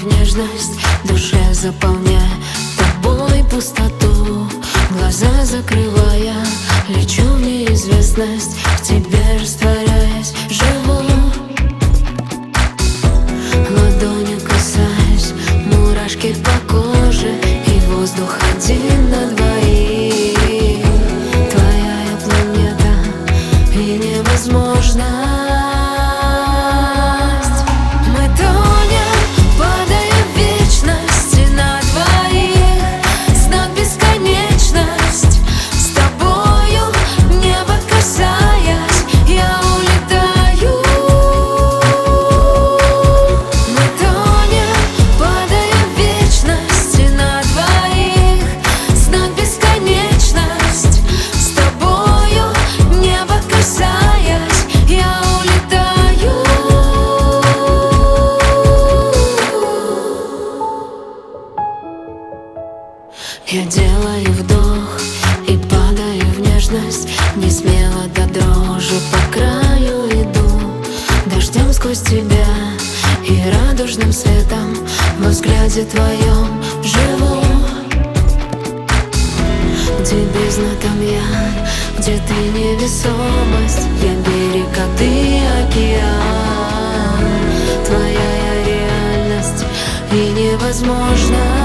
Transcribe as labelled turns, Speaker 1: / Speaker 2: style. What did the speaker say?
Speaker 1: в нежность, душе заполняя тобой пустоту. Глаза закрывая, лечу в неизвестность, в тебе растворяясь, живу. Ладонью касаясь, мурашки по коже, и воздух один на двоих. Твоя я планета и невозможность. Мы тонем, падая в вечность на двоих, знак бесконечность. С тобою, небо касаясь, я улетаю. Мы тонем, падая в вечность на двоих, знак бесконечность. С тобою, небо касаясь, я улетаю. Я делаю вдох и падаю в нежность, не смело до дрожи по краю иду. Дождем сквозь тебя и радужным светом во взгляде твоем живу. Где бездна, там я, где ты невесомость. Я берег, а ты океан. Твоя я реальность и невозможно.